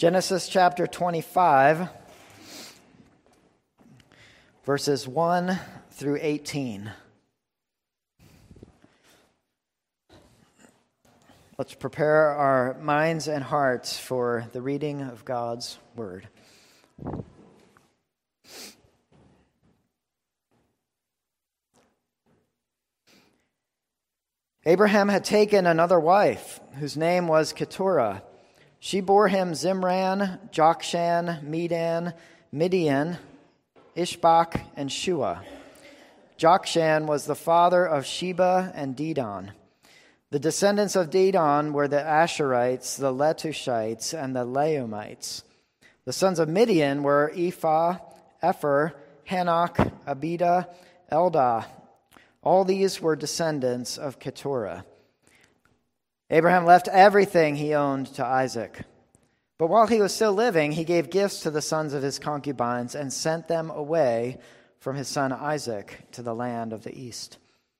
Genesis chapter 25, verses 1 through 18. Let's prepare our minds and hearts for the reading of God's Word. Abraham had taken another wife, whose name was Keturah. She bore him Zimran, Jokshan, Medan, Midian, Ishbak, and Shua. Jokshan was the father of Sheba and Dedan. The descendants of Dedan were the Asherites, the Letushites, and the Leumites. The sons of Midian were Ephah, Epher, Hanok, Abida, Eldah. All these were descendants of Keturah. Abraham left everything he owned to Isaac. But while he was still living, he gave gifts to the sons of his concubines and sent them away from his son Isaac to the land of the east.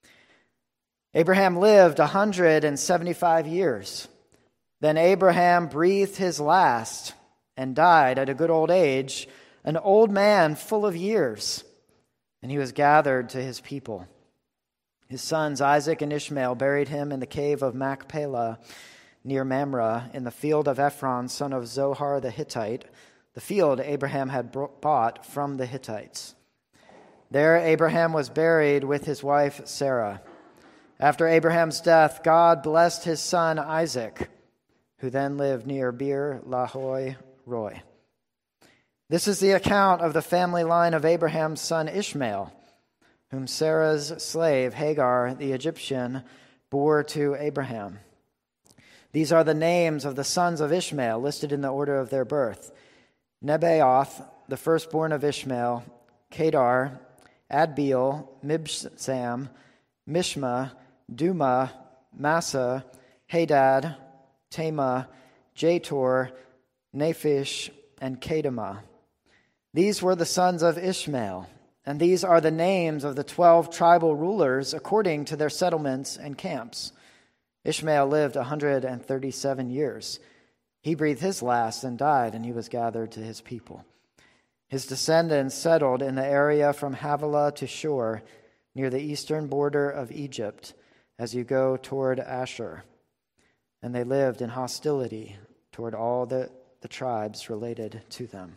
Abraham lived 175 years. Then Abraham breathed his last and died at a good old age, an old man full of years, and he was gathered to his people. His sons Isaac and Ishmael buried him in the cave of Machpelah near Mamre in the field of Ephron, son of Zohar the Hittite, the field Abraham had bought from the Hittites. There Abraham was buried with his wife Sarah. After Abraham's death, God blessed his son Isaac, who then lived near Beer Lahai Roi. This is the account of the family line of Abraham's son Ishmael, whom Sarah's slave Hagar the Egyptian bore to Abraham. These are the names of the sons of Ishmael listed in the order of their birth: Nebaioth, the firstborn of Ishmael, Kedar, Adbeel, Mibsam, Mishma, Duma, Massa, Hadad, Tema, Jator, Naphish, and Kedemah. These were the sons of Ishmael, and these are the names of the 12 tribal rulers according to their settlements and camps. Ishmael lived 137 years. He breathed his last and died, and he was gathered to his people. His descendants settled in the area from Havilah to Shur, near the eastern border of Egypt, as you go toward Ashur. And they lived in hostility toward all the tribes related to them.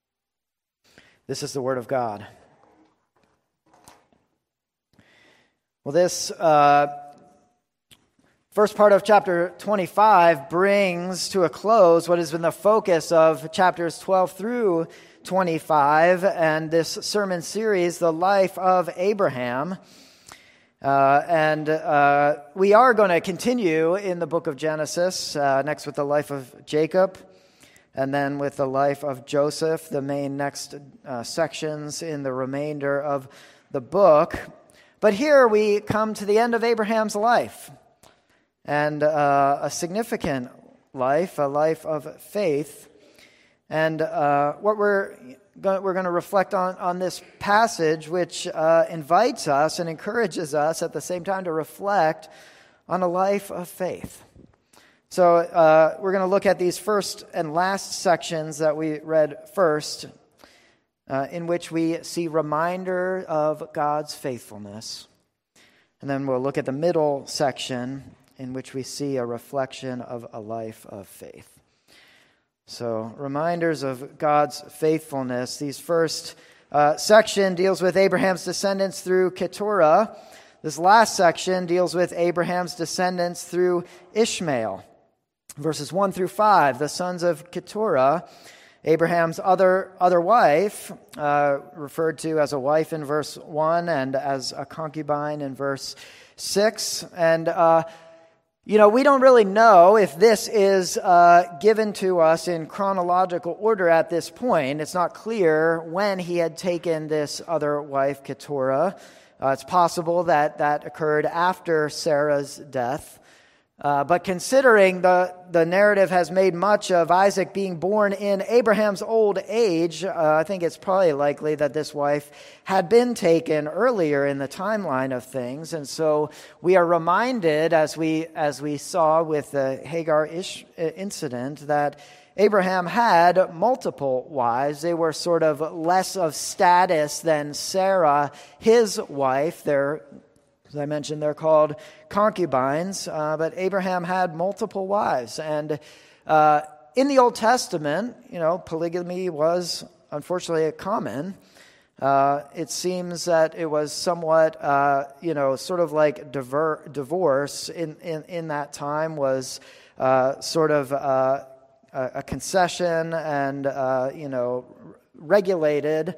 This is the word of God. Well, this first part of chapter 25 brings to a close what has been the focus of chapters 12 through 25 and this sermon series, The Life of Abraham. And we are going to continue in the book of Genesis, next with the life of Jacob, and then with the life of Joseph, the main next sections in the remainder of the book. But here we come to the end of Abraham's life, and a significant life, a life of faith. And what we're going to reflect on this passage, which invites us and encourages us at the same time to reflect on a life of faith. So we're going to look at these first and last sections that we read first, in which we see reminder of God's faithfulness. And then we'll look at the middle section, in which we see a reflection of a life of faith. So, reminders of God's faithfulness. These first section deals with Abraham's descendants through Keturah. This last section deals with Abraham's descendants through Ishmael. Verses 1 through 5, the sons of Keturah, Abraham's other wife, referred to as a wife in verse 1 and as a concubine in verse 6. And we don't really know if this is given to us in chronological order at this point. It's not clear when he had taken this other wife, Keturah. It's possible that occurred after Sarah's death. But considering the narrative has made much of Isaac being born in Abraham's old age, I think it's probably likely that this wife had been taken earlier in the timeline of things. And so we are reminded, as we saw with the Hagar incident, that Abraham had multiple wives. They were sort of less of status than Sarah, his wife. As I mentioned, they're called concubines, but Abraham had multiple wives. And in the Old Testament, polygamy was unfortunately common. It seems that it was somewhat, sort of like divorce in that time was sort of a concession and, regulated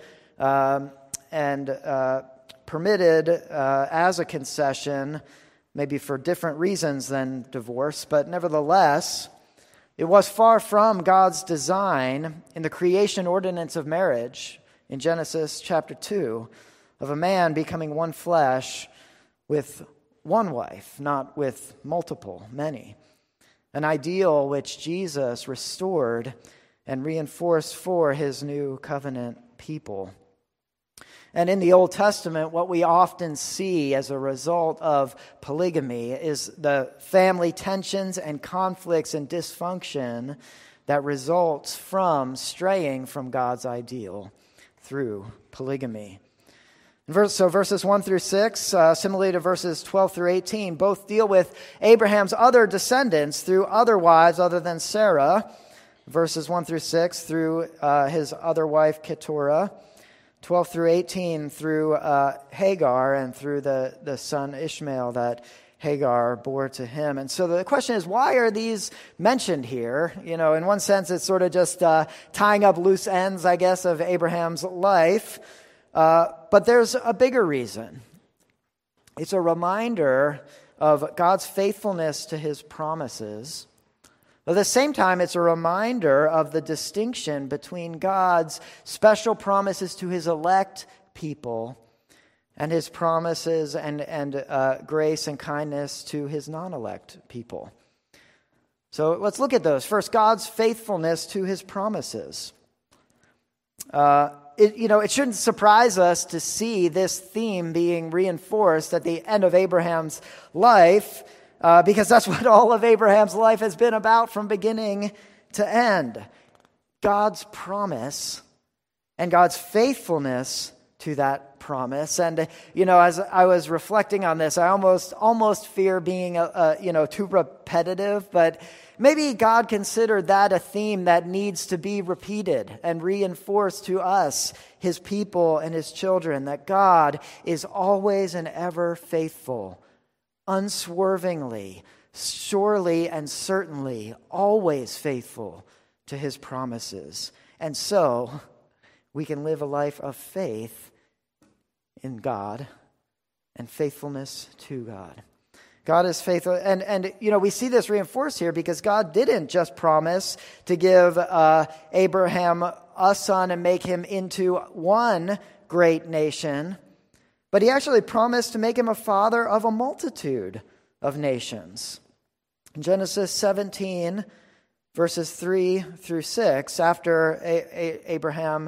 and permitted as a concession, maybe for different reasons than divorce, but nevertheless, it was far from God's design in the creation ordinance of marriage in Genesis chapter 2 of a man becoming one flesh with one wife, not with multiple, many. An ideal which Jesus restored and reinforced for his new covenant people. And in the Old Testament, what we often see as a result of polygamy is the family tensions and conflicts and dysfunction that results from straying from God's ideal through polygamy. So verses 1 through 6, similarly to verses 12 through 18, both deal with Abraham's other descendants through other wives other than Sarah. Verses 1 through 6 through his other wife Keturah. 12 through 18 through Hagar and through the son Ishmael that Hagar bore to him. And so the question is, why are these mentioned here? In one sense, it's sort of just tying up loose ends, I guess, of Abraham's life. But there's a bigger reason. It's a reminder of God's faithfulness to his promises. At the same time, it's a reminder of the distinction between God's special promises to his elect people and his promises and grace and kindness to his non-elect people. So let's look at those. First, God's faithfulness to his promises. It shouldn't surprise us to see this theme being reinforced at the end of Abraham's life, because that's what all of Abraham's life has been about from beginning to end. God's promise and God's faithfulness to that promise. And, as I was reflecting on this, I almost fear being, too repetitive, but maybe God considered that a theme that needs to be repeated and reinforced to us, his people and his children, that God is always and ever faithful, unswervingly, surely and certainly, always faithful to his promises. And so we can live a life of faith in God and faithfulness to God. God is faithful. And we see this reinforced here because God didn't just promise to give Abraham a son and make him into one great nation, but he actually promised to make him a father of a multitude of nations. In Genesis 17, verses 3 through 6, after Abraham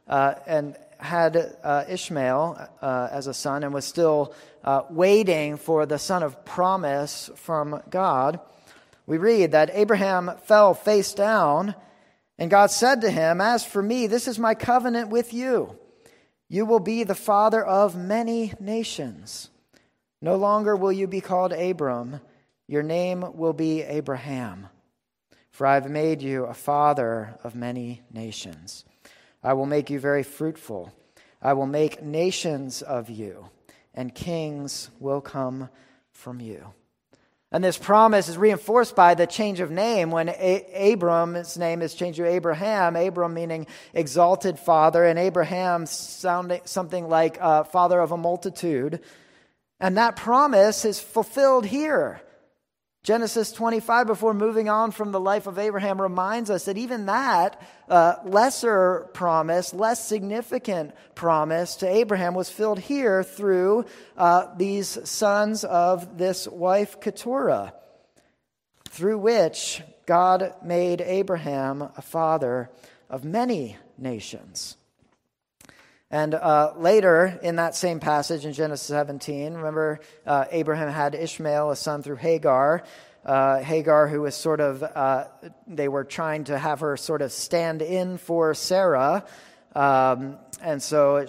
had Ishmael as a son and was still waiting for the son of promise from God, we read that Abraham fell face down, and God said to him, "As for me, this is my covenant with you. You will be the father of many nations. No longer will you be called Abram. Your name will be Abraham. For I have made you a father of many nations. I will make you very fruitful. I will make nations of you, and kings will come from you." And this promise is reinforced by the change of name when Abram's name is changed to Abraham. Abram meaning exalted father, and Abraham sounding something like father of a multitude. And that promise is fulfilled here. Genesis 25, before moving on from the life of Abraham, reminds us that even that lesser promise, less significant promise to Abraham was filled here through these sons of this wife Keturah, through which God made Abraham a father of many nations. And later in that same passage in Genesis 17, remember Abraham had Ishmael, a son through Hagar. Hagar, who was sort of, they were trying to have her sort of stand in for Sarah. And so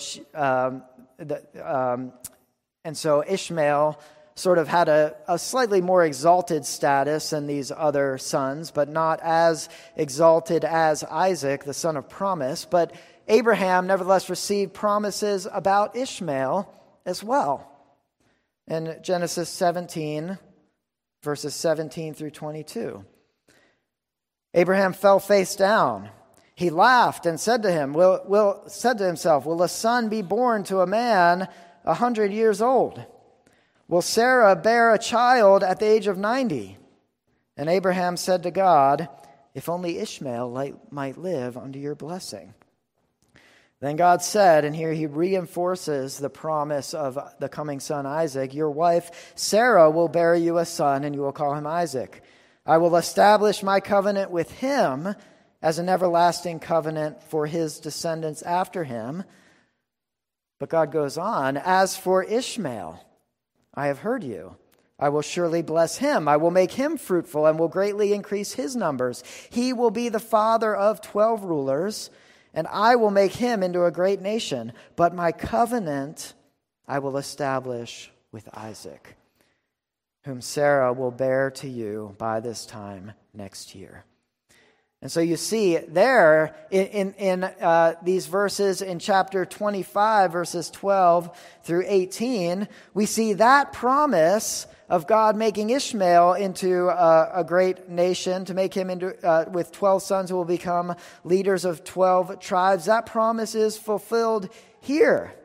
Ishmael sort of had a slightly more exalted status than these other sons, but not as exalted as Isaac, the son of promise. But Abraham nevertheless received promises about Ishmael as well. In Genesis 17, verses 17 through 22. Abraham fell face down. He laughed and said to himself, will a son be born to a man 100 years old? Will Sarah bear a child at the age of 90? And Abraham said to God, if only Ishmael might live under your blessing. Then God said, and here he reinforces the promise of the coming son Isaac, your wife Sarah will bear you a son, and you will call him Isaac. I will establish my covenant with him as an everlasting covenant for his descendants after him. But God goes on, as for Ishmael, I have heard you. I will surely bless him. I will make him fruitful and will greatly increase his numbers. He will be the father of 12 rulers, and I will make him into a great nation. But my covenant I will establish with Isaac, whom Sarah will bear to you by this time next year. And so you see there in these verses in chapter 25, verses 12 through 18, we see that promise of God making Ishmael into a great nation, to make him into with 12 sons who will become leaders of 12 tribes. That promise is fulfilled here.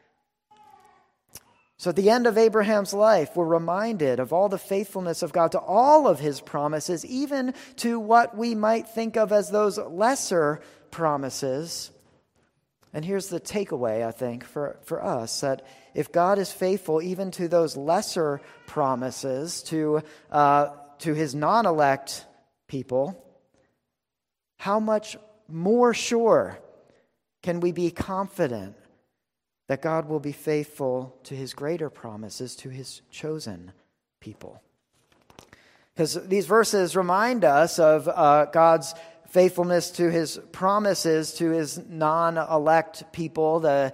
So at the end of Abraham's life, we're reminded of all the faithfulness of God to all of his promises, even to what we might think of as those lesser promises. And here's the takeaway, I think, for us, that if God is faithful even to those lesser promises, to his non-elect people, how much more sure can we be confident that God will be faithful to his greater promises to his chosen people? Because these verses remind us of God's faithfulness to his promises to his non-elect people, the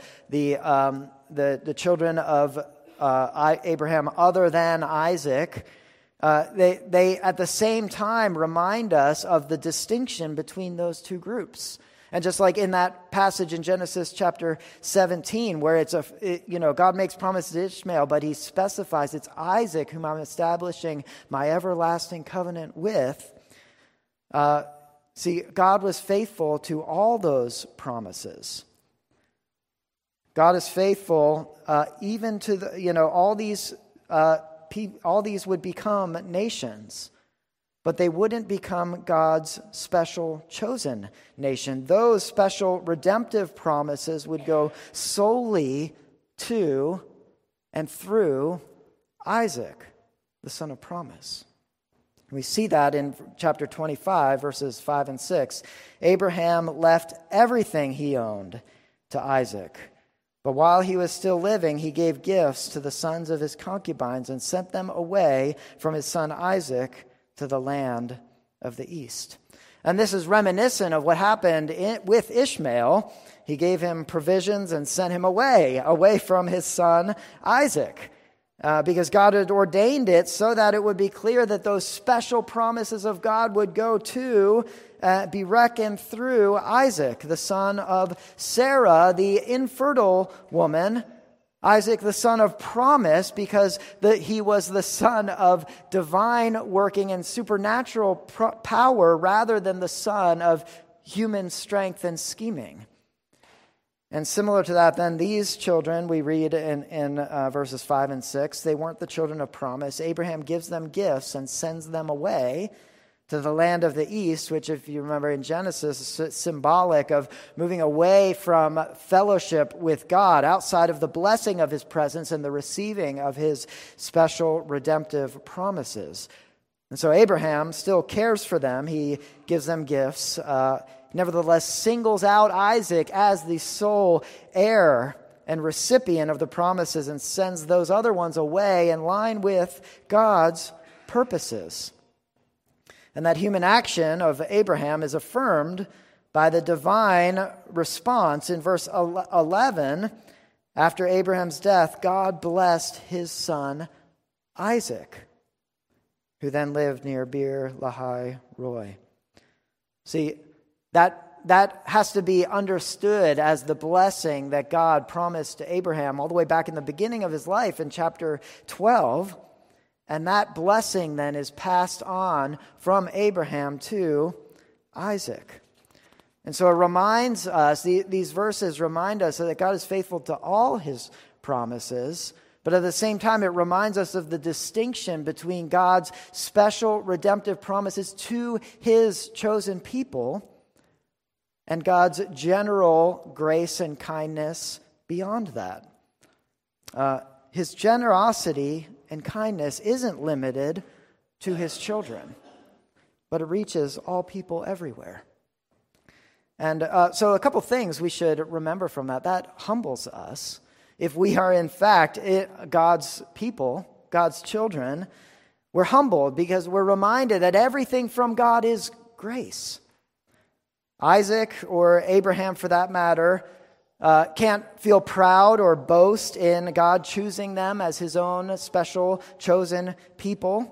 children of Abraham other than Isaac. They at the same time remind us of the distinction between those two groups. And just like in that passage in Genesis chapter 17, where God makes promises to Ishmael, but he specifies it's Isaac whom I'm establishing my everlasting covenant with. See, God was faithful to all those promises. God is faithful even to all these would become nations. But they wouldn't become God's special chosen nation. Those special redemptive promises would go solely to and through Isaac, the son of promise. We see that in chapter 25, verses 5 and 6. Abraham left everything he owned to Isaac. But while he was still living, he gave gifts to the sons of his concubines and sent them away from his son Isaac to the land of the east. And this is reminiscent of what happened with Ishmael. He gave him provisions and sent him away from his son Isaac, because God had ordained it so that it would be clear that those special promises of God would go to be reckoned through Isaac, the son of Sarah, the infertile woman. Isaac, the son of promise, because he was the son of divine working and supernatural power rather than the son of human strength and scheming. And similar to that, then, these children, we read in verses 5 and 6, they weren't the children of promise. Abraham gives them gifts and sends them away to the land of the east, which, if you remember in Genesis, is symbolic of moving away from fellowship with God, outside of the blessing of his presence and the receiving of his special redemptive promises. And so Abraham still cares for them. He gives them gifts, nevertheless singles out Isaac as the sole heir and recipient of the promises and sends those other ones away in line with God's purposes. And that human action of Abraham is affirmed by the divine response in verse 11. After Abraham's death, God blessed his son Isaac, who then lived near Beer Lahai Roi. See, that has to be understood as the blessing that God promised to Abraham all the way back in the beginning of his life in chapter 12. And that blessing then is passed on from Abraham to Isaac. And so it reminds us, these verses remind us that God is faithful to all his promises, but at the same time it reminds us of the distinction between God's special redemptive promises to his chosen people and God's general grace and kindness beyond that. His generosity and kindness isn't limited to his children, but it reaches all people everywhere. And so a couple things we should remember from that. That humbles us. If we are in fact God's people, God's children, we're humbled because we're reminded that everything from God is grace. Isaac, or Abraham for that matter, can't feel proud or boast in God choosing them as his own special chosen people.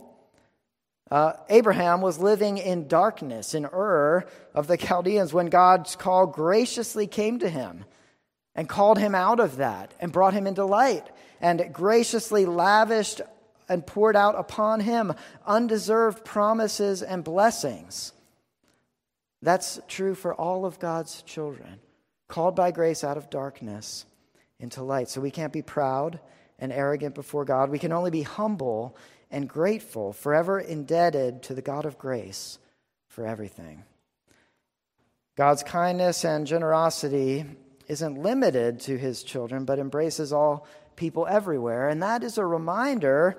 Abraham was living in darkness in Ur of the Chaldeans when God's call graciously came to him and called him out of that and brought him into light and graciously lavished and poured out upon him undeserved promises and blessings. That's true for all of God's children, called by grace out of darkness into light. So we can't be proud and arrogant before God. We can only be humble and grateful, forever indebted to the God of grace for everything. God's kindness and generosity isn't limited to his children, but embraces all people everywhere. And that is a reminder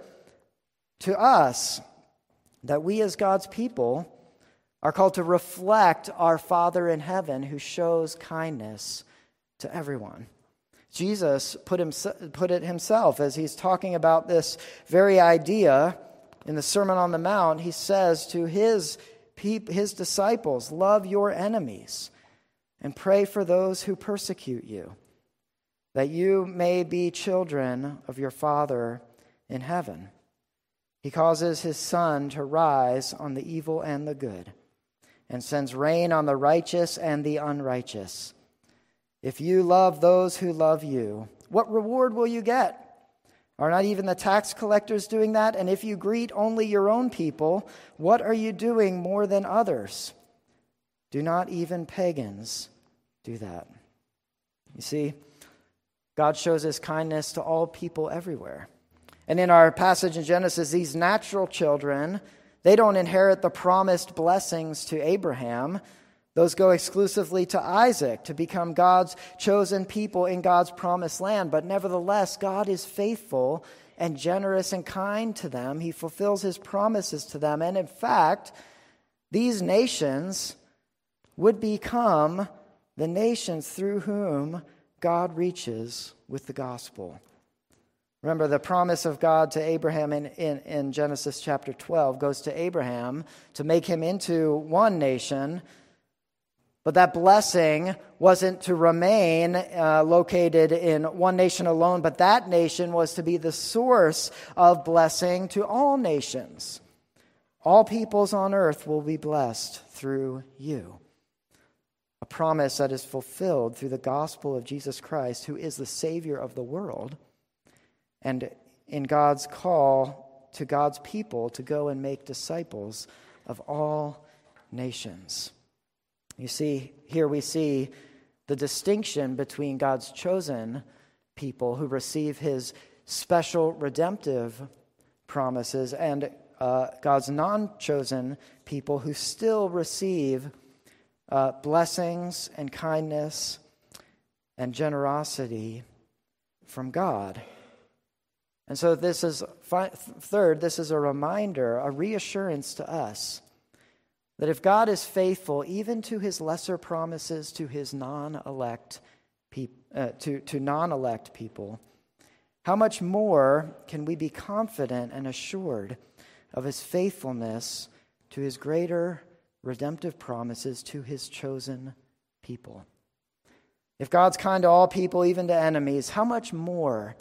to us that we as God's people are called to reflect our Father in heaven who shows kindness to everyone. Jesus put it himself as he's talking about this very idea in the Sermon on the Mount. He says to his disciples, love your enemies and pray for those who persecute you, that you may be children of your Father in heaven. He causes his sun to rise on the evil and the good, and sends rain on the righteous and the unrighteous. If you love those who love you, what reward will you get? Are not even the tax collectors doing that? And if you greet only your own people, what are you doing more than others? Do not even pagans do that? You see, God shows his kindness to all people everywhere. And in our passage in Genesis, these natural children, they don't inherit the promised blessings to Abraham. Those go exclusively to Isaac to become God's chosen people in God's promised land. But nevertheless, God is faithful and generous and kind to them. He fulfills his promises to them. And in fact, these nations would become the nations through whom God reaches with the gospel. Remember, the promise of God to Abraham in Genesis chapter 12 goes to Abraham to make him into one nation. But that blessing wasn't to remain located in one nation alone, but that nation was to be the source of blessing to all nations. All peoples on earth will be blessed through you. A promise that is fulfilled through the gospel of Jesus Christ, who is the Savior of the world, and in God's call to God's people to go and make disciples of all nations. You see, here we see the distinction between God's chosen people who receive his special redemptive promises and God's non-chosen people who still receive blessings and kindness and generosity from God. And so this is, third, this is a reminder, a reassurance to us that if God is faithful even to his lesser promises to his non-elect to non-elect people, how much more can we be confident and assured of his faithfulness to his greater redemptive promises to his chosen people. If God's kind to all people, even to enemies, how much more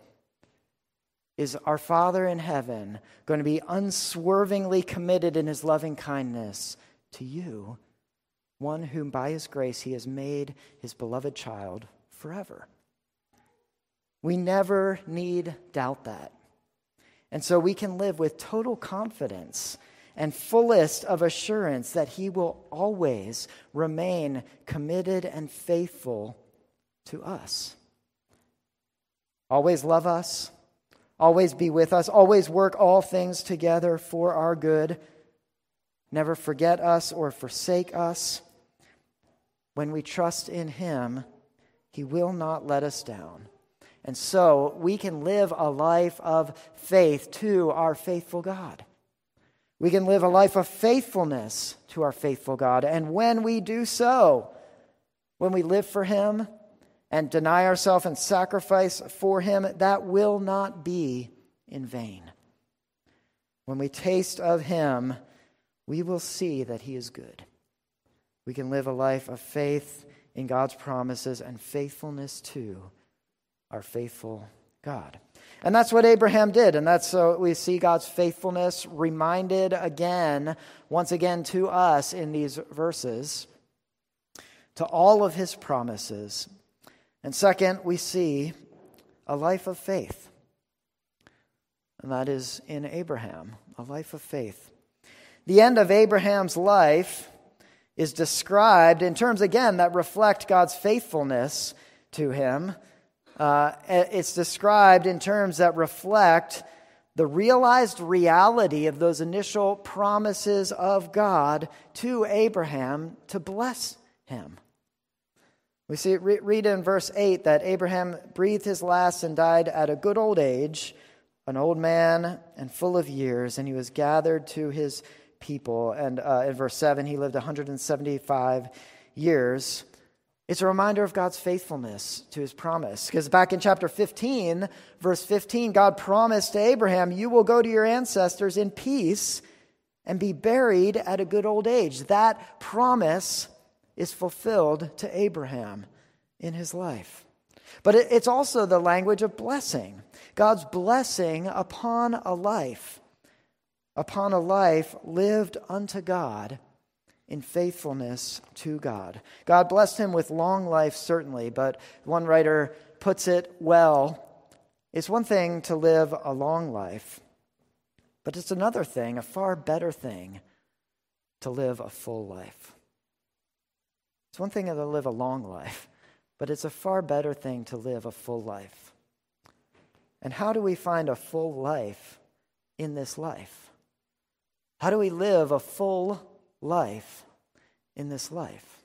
is our Father in heaven going to be unswervingly committed in his loving kindness to you, one whom by his grace he has made his beloved child forever? We never need doubt that. And so we can live with total confidence and fullest of assurance that he will always remain committed and faithful to us. Always love us, always be with us, always work all things together for our good, never forget us or forsake us. When we trust in him, he will not let us down. And so we can live a life of faith to our faithful God. We can live a life of faithfulness to our faithful God. And when we do so, when we live for him and deny ourselves and sacrifice for him, that will not be in vain. When we taste of him, we will see that he is good. We can live a life of faith in God's promises and faithfulness to our faithful God. And that's what Abraham did. And that's so we see God's faithfulness reminded once again to us in these verses, to all of his promises. And second, we see a life of faith. And that is in Abraham, a life of faith. The end of Abraham's life is described in terms, again, that reflect God's faithfulness to him. It's described in terms that reflect the realized reality of those initial promises of God to Abraham to bless him. We see read in verse 8 that Abraham breathed his last and died at a good old age, an old man and full of years, and he was gathered to his people. And in verse 7, he lived 175 years. It's a reminder of God's faithfulness to his promise. Because back in chapter 15, verse 15, God promised to Abraham, you will go to your ancestors in peace and be buried at a good old age. That promise is fulfilled to Abraham in his life. But it's also the language of blessing. God's blessing upon a life lived unto God in faithfulness to God. God blessed him with long life, certainly, but one writer puts it well. It's one thing to live a long life, but it's another thing, a far better thing, to live a full life. It's one thing to live a long life, but it's a far better thing to live a full life. And how do we find a full life in this life? How do we live a full life in this life?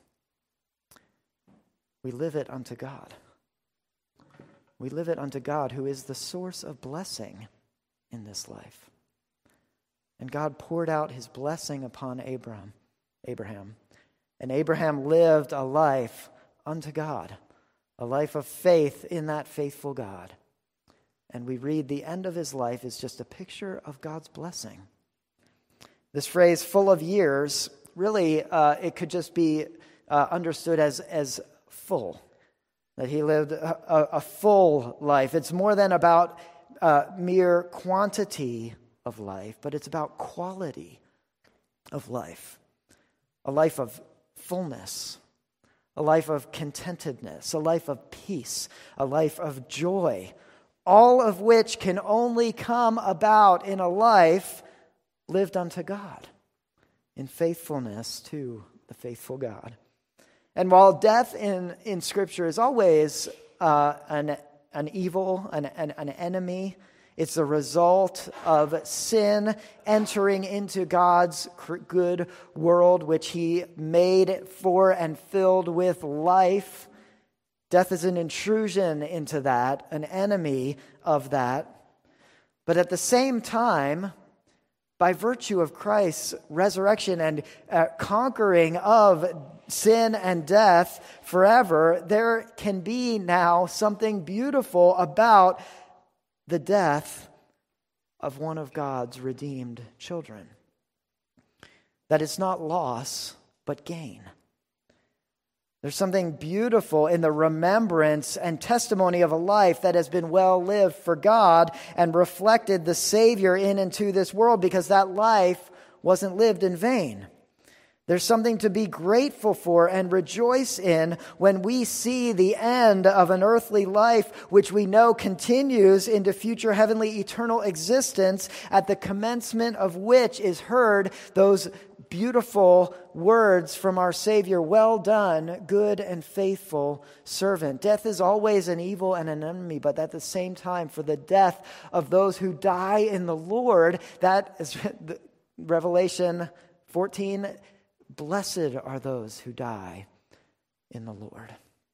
We live it unto God. We live it unto God, who is the source of blessing in this life. And God poured out his blessing upon Abraham. And Abraham lived a life unto God, a life of faith in that faithful God. And we read the end of his life is just a picture of God's blessing. This phrase, full of years, really, it could just be understood as full, that he lived a full life. It's more than about mere quantity of life, but it's about quality of life. A life of fullness, a life of contentedness, a life of peace, a life of joy, all of which can only come about in a life lived unto God, in faithfulness to the faithful God. And while death in Scripture is always an evil, an enemy, it's the result of sin entering into God's good world, which he made for and filled with life. Death is an intrusion into that, an enemy of that. But at the same time, by virtue of Christ's resurrection and conquering of sin and death forever, there can be now something beautiful about the death of one of God's redeemed children. that it's not loss, but gain. There's something beautiful in the remembrance and testimony of a life that has been well lived for God and reflected the Savior in and to this world, because that life wasn't lived in vain. There's something to be grateful for and rejoice in when we see the end of an earthly life, which we know continues into future heavenly eternal existence, at the commencement of which is heard those beautiful words from our Savior, "Well done, good and faithful servant." Death is always an evil and an enemy, but at the same time, for the death of those who die in the Lord, that is Revelation 14, blessed are those who die in the Lord.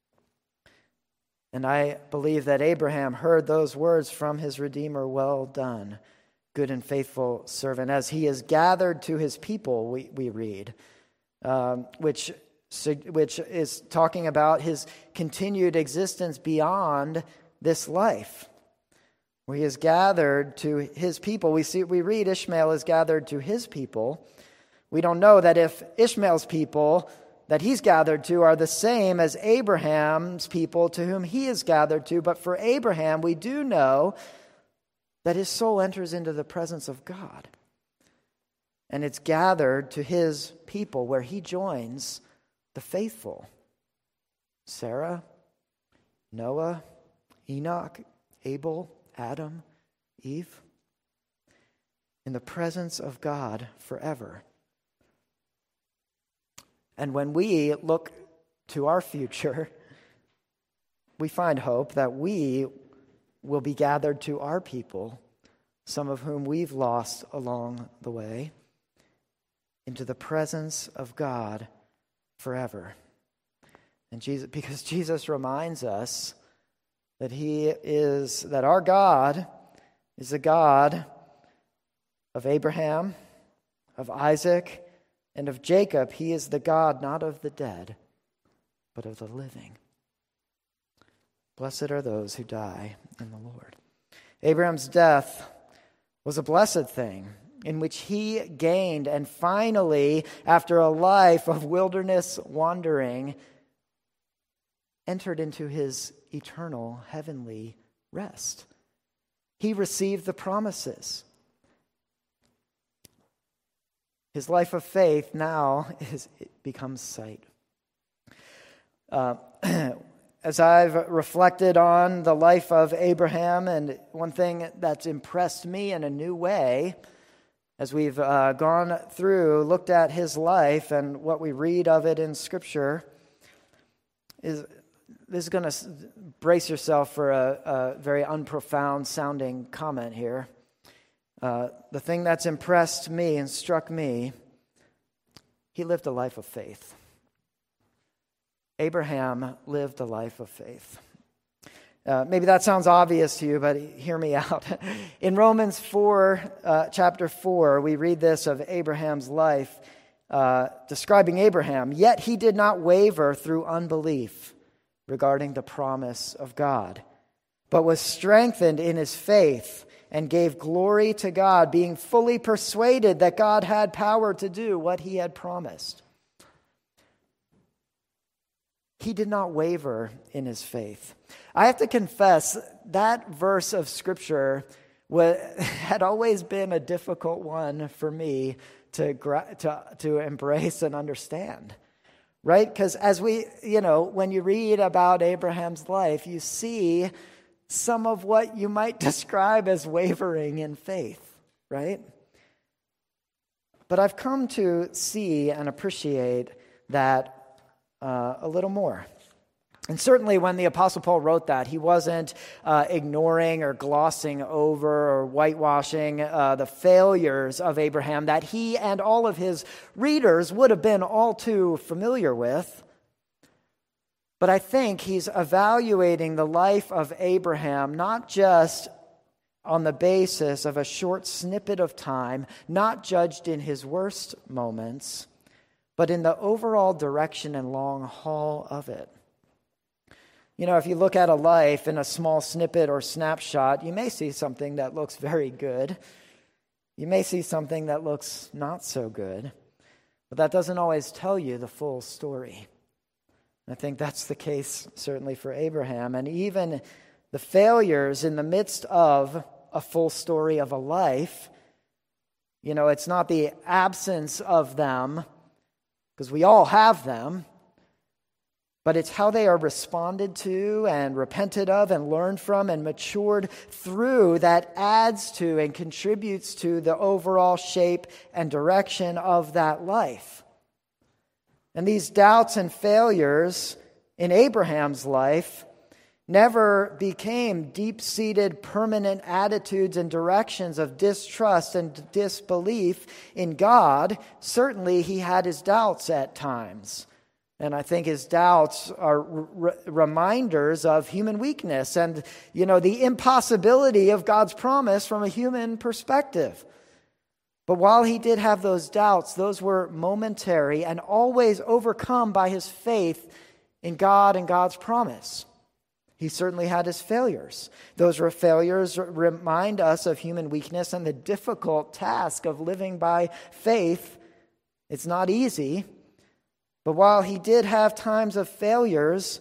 And I believe that Abraham heard those words from his Redeemer, "Well done, good and faithful servant," as he is gathered to his people, we read, which is talking about his continued existence beyond this life, where he is gathered to his people. We read Ishmael is gathered to his people. We don't know that if Ishmael's people that he's gathered to are the same as Abraham's people to whom he is gathered to, but for Abraham, we do know that his soul enters into the presence of God. And it's gathered to his people, where he joins the faithful: Sarah, Noah, Enoch, Abel, Adam, Eve, in the presence of God forever. And when we look to our future, we find hope that we will be gathered to our people, some of whom we've lost along the way, into the presence of God forever. And because Jesus reminds us that our God is a God of Abraham, of Isaac, and of Jacob. He is the God not of the dead, but of the living. Blessed are those who die in the Lord. Abraham's death was a blessed thing in which he gained, and finally, after a life of wilderness wandering, entered into his eternal heavenly rest. He received the promises. His life of faith now becomes sight. As I've reflected on the life of Abraham, and one thing that's impressed me in a new way, as we've looked at his life and what we read of it in Scripture, is this is going to brace yourself for a very unprofound sounding comment here. The thing that's impressed me and struck me, he lived a life of faith. Abraham lived a life of faith. Maybe that sounds obvious to you, but hear me out. In Romans 4, chapter 4, we read this of Abraham's life, describing Abraham. Yet he did not waver through unbelief regarding the promise of God, but was strengthened in his faith and gave glory to God, being fully persuaded that God had power to do what he had promised. He did not waver in his faith. I have to confess, that verse of Scripture had always been a difficult one for me to embrace and understand. Right? Because when you read about Abraham's life, you see some of what you might describe as wavering in faith, right? But I've come to see and appreciate that a little more. And certainly when the Apostle Paul wrote that, he wasn't ignoring or glossing over or whitewashing the failures of Abraham that he and all of his readers would have been all too familiar with. But I think he's evaluating the life of Abraham not just on the basis of a short snippet of time, not judged in his worst moments, but in the overall direction and long haul of it. You know, if you look at a life in a small snippet or snapshot, you may see something that looks very good. You may see something that looks not so good. But that doesn't always tell you the full story. I think that's the case certainly for Abraham. And even the failures in the midst of a full story of a life, it's not the absence of them, because we all have them, but it's how they are responded to and repented of and learned from and matured through that adds to and contributes to the overall shape and direction of that life. And these doubts and failures in Abraham's life never became deep-seated, permanent attitudes and directions of distrust and disbelief in God. Certainly, he had his doubts at times. And I think his doubts are reminders of human weakness and, the impossibility of God's promise from a human perspective. But while he did have those doubts, those were momentary and always overcome by his faith in God and God's promise. He certainly had his failures. Those failures remind us of human weakness and the difficult task of living by faith. It's not easy. But while he did have times of failures,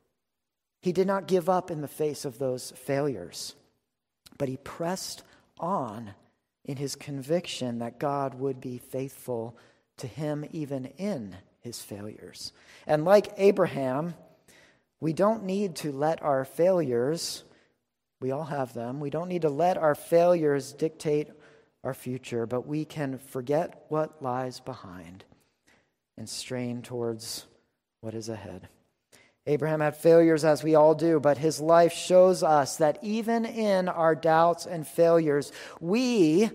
he did not give up in the face of those failures. But he pressed on in his conviction that God would be faithful to him even in his failures. And like Abraham, we don't need to let our failures, we all have them, we don't need to let our failures dictate our future, but we can forget what lies behind and strain towards what is ahead. Abraham had failures, as we all do, but his life shows us that even in our doubts and failures, we,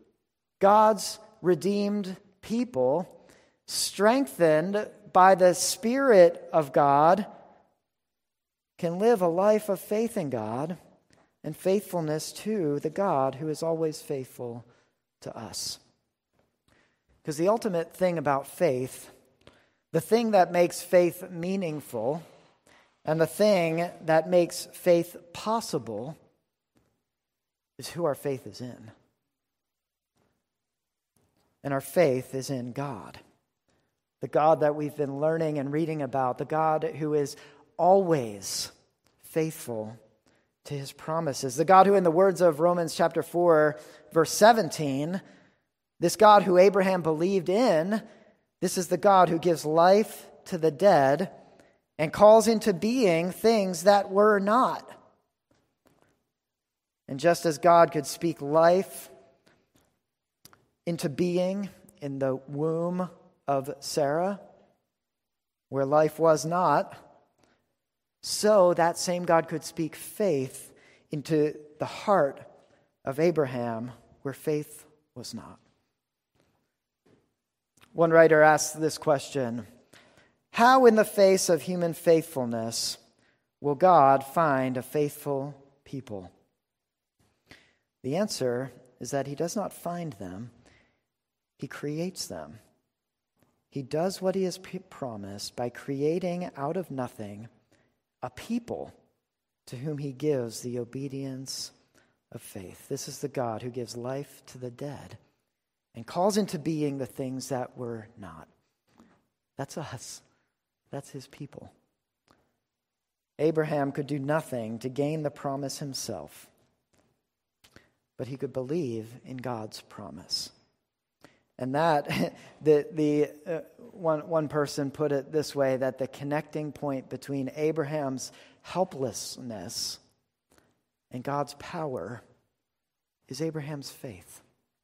God's redeemed people, strengthened by the Spirit of God, can live a life of faith in God and faithfulness to the God who is always faithful to us. Because the ultimate thing about faith, the thing that makes faith meaningful, and the thing that makes faith possible is who our faith is in. And our faith is in God. The God that we've been learning and reading about, the God who is always faithful to his promises. The God who, in the words of Romans chapter 4, verse 17, this God who Abraham believed in, this is the God who gives life to the dead and calls into being things that were not. And just as God could speak life into being in the womb of Sarah, where life was not, so that same God could speak faith into the heart of Abraham, where faith was not. One writer asked this question: how in the face of human faithfulness will God find a faithful people? The answer is that he does not find them, he creates them. He does what he has promised by creating out of nothing a people to whom he gives the obedience of faith. This is the God who gives life to the dead and calls into being the things that were not. That's us. That's his people. Abraham could do nothing to gain the promise himself, but he could believe in God's promise. And that, one person put it this way, that the connecting point between Abraham's helplessness and God's power is Abraham's faith.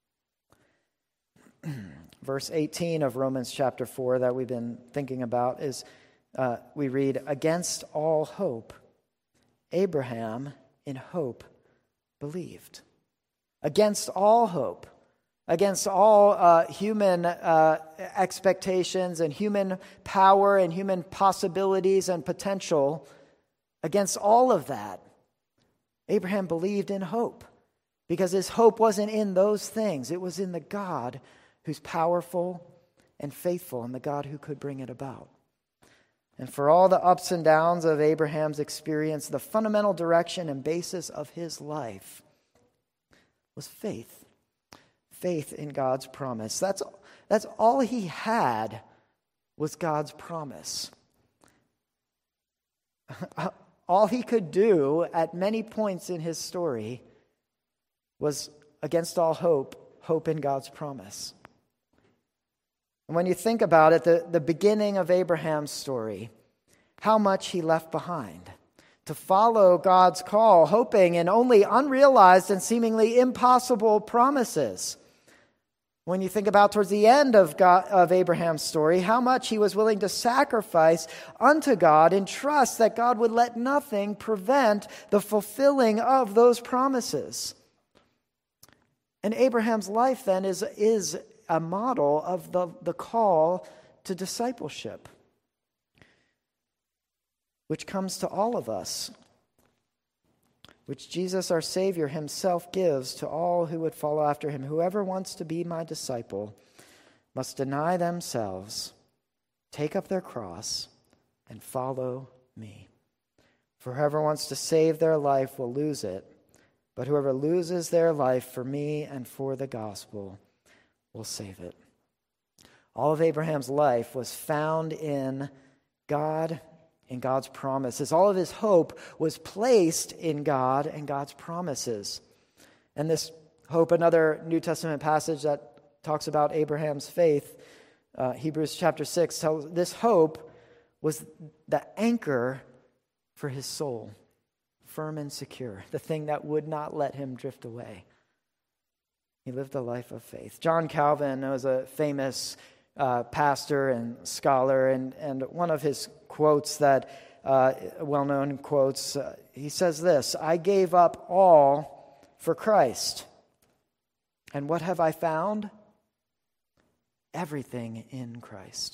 Verse 18 of Romans chapter 4 that we've been thinking about is, we read, against all hope, Abraham in hope believed. Against all hope. Against all human expectations and human power and human possibilities and potential, against all of that, Abraham believed in hope. Because his hope wasn't in those things. It was in the God who's powerful and faithful and the God who could bring it about. And for all the ups and downs of Abraham's experience, the fundamental direction and basis of his life was faith. Faith in God's promise. That's all he had was God's promise. All he could do at many points in his story was, against all hope in God's promise. And when you think about it, the beginning of Abraham's story, how much he left behind to follow God's call, hoping in only unrealized and seemingly impossible promises. When you think about towards the end of Abraham's story, how much he was willing to sacrifice unto God in trust that God would let nothing prevent the fulfilling of those promises. And Abraham's life then is a model of the call to discipleship, which comes to all of us, which Jesus our Savior himself gives to all who would follow after him. Whoever wants to be my disciple must deny themselves, take up their cross, and follow me. For whoever wants to save their life will lose it, but whoever loses their life for me and for the gospel will save it. All of Abraham's life was found in God, in God's promises. All of his hope was placed in God and God's promises. And this hope, another New Testament passage that talks about Abraham's faith, Hebrews chapter 6, tells this hope was the anchor for his soul, firm and secure, the thing that would not let him drift away. He lived a life of faith. John Calvin was a famous pastor and scholar, and one of his quotes that, well-known quotes, he says this: "I gave up all for Christ, and what have I found? Everything in Christ.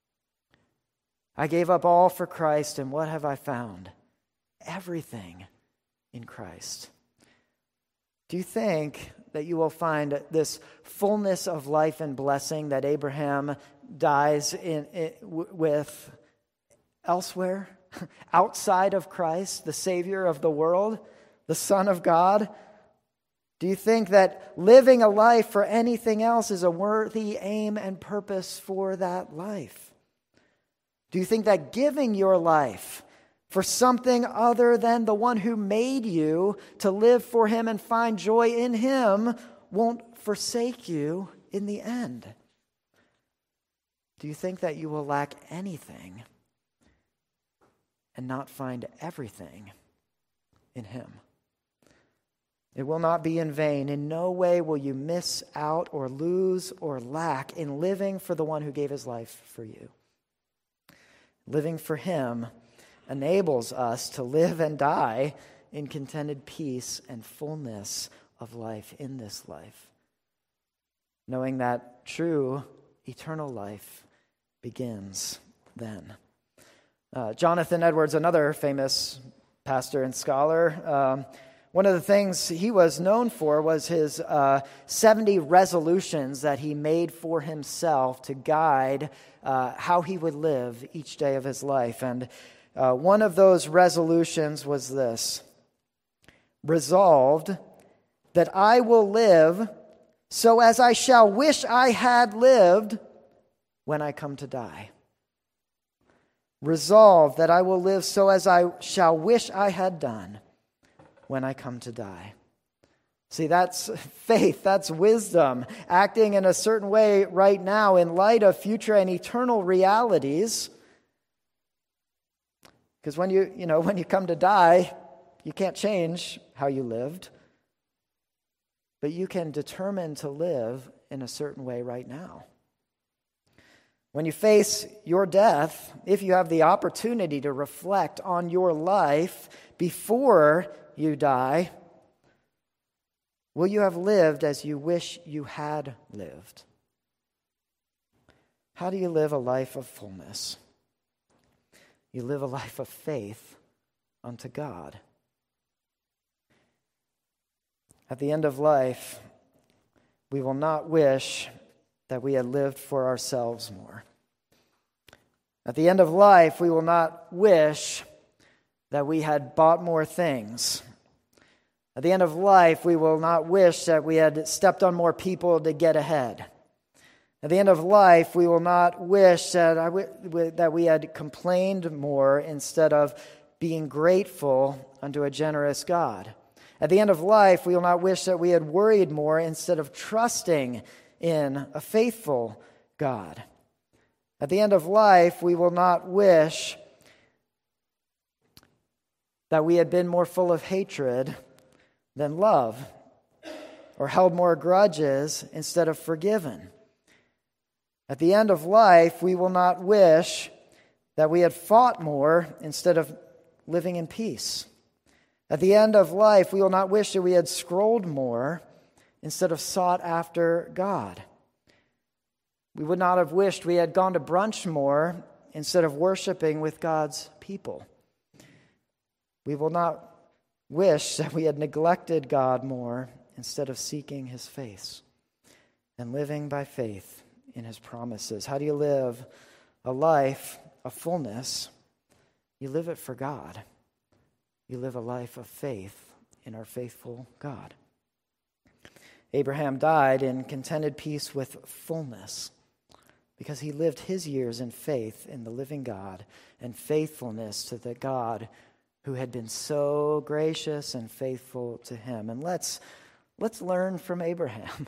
I gave up all for Christ, and what have I found? Everything in Christ." Do you think that you will find this fullness of life and blessing that Abraham dies with elsewhere, outside of Christ, the Savior of the world, the Son of God? Do you think that living a life for anything else is a worthy aim and purpose for that life? Do you think that giving your life for something other than the one who made you to live for him and find joy in him won't forsake you in the end? Do you think that you will lack anything and not find everything in him? It will not be in vain. In no way will you miss out or lose or lack in living for the one who gave his life for you. Living for him enables us to live and die in contented peace and fullness of life in this life, knowing that true eternal life begins then. Jonathan Edwards, another famous pastor and scholar, one of the things he was known for was his 70 resolutions that he made for himself to guide how he would live each day of his life. And one of those resolutions was this: resolved that I will live so as I shall wish I had lived when I come to die. Resolved that I will live so as I shall wish I had done when I come to die. See, that's faith, that's wisdom, acting in a certain way right now in light of future and eternal realities. Because when you come to die, you can't change how you lived, but you can determine to live in a certain way right now. When you face your death, if you have the opportunity to reflect on your life before you die, will you have lived as you wish you had lived? How do you live a life of fullness? You live a life of faith unto God. At the end of life, we will not wish that we had lived for ourselves more. At the end of life, we will not wish that we had bought more things. At the end of life, we will not wish that we had stepped on more people to get ahead. At the end of life, we will not wish that we had complained more instead of being grateful unto a generous God. At the end of life, we will not wish that we had worried more instead of trusting in a faithful God. At the end of life, we will not wish that we had been more full of hatred than love, or held more grudges instead of forgiven. At the end of life, we will not wish that we had fought more instead of living in peace. At the end of life, we will not wish that we had scrolled more instead of sought after God. We would not have wished we had gone to brunch more instead of worshiping with God's people. We will not wish that we had neglected God more instead of seeking his face and living by faith in his promises. How do you live a life of fullness? You live it for God. You live a life of faith in our faithful God. Abraham died in contented peace with fullness because he lived his years in faith in the living God and faithfulness to the God who had been so gracious and faithful to him. And let's learn from Abraham.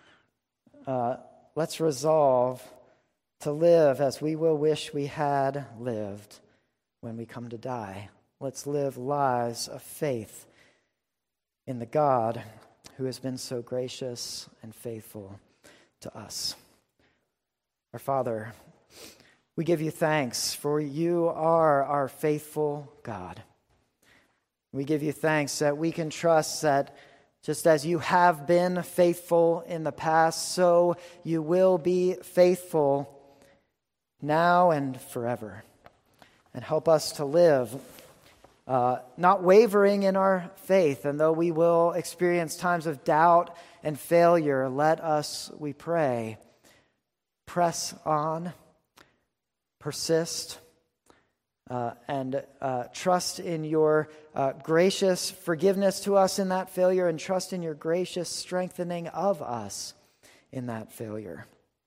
Let's resolve to live as we will wish we had lived when we come to die. Let's live lives of faith in the God who has been so gracious and faithful to us. Our Father, we give you thanks, for you are our faithful God. We give you thanks that we can trust that just as you have been faithful in the past, so you will be faithful now and forever. And help us to live not wavering in our faith. And though we will experience times of doubt and failure, let us, we pray, press on, persist, and trust in your gracious forgiveness to us in that failure, and trust in your gracious strengthening of us in that failure,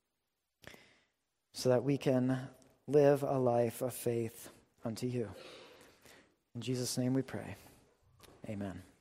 so that we can live a life of faith unto you. In Jesus' name we pray. Amen.